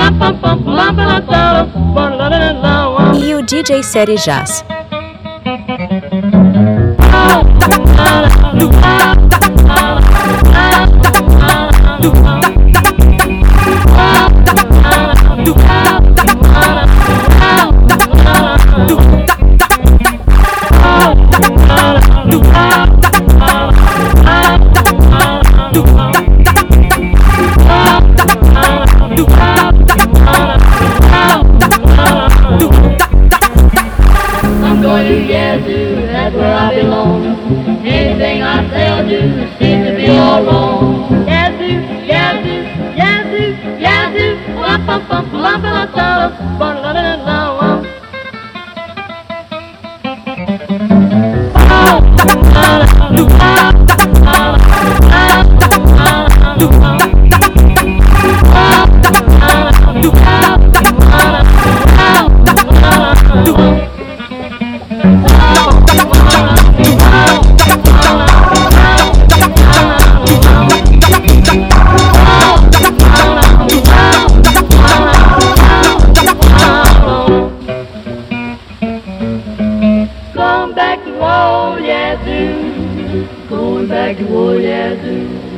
E o DJ Série Jazz. I'm going to Yazoo, that's where I belong. Anything I say or do seems to be all wrong. Yazoo, Yazoo, Yazoo, Yazoo, bum bum bum bum bum bum bum bum Going back to old Yazoo, going back to old Yazoo.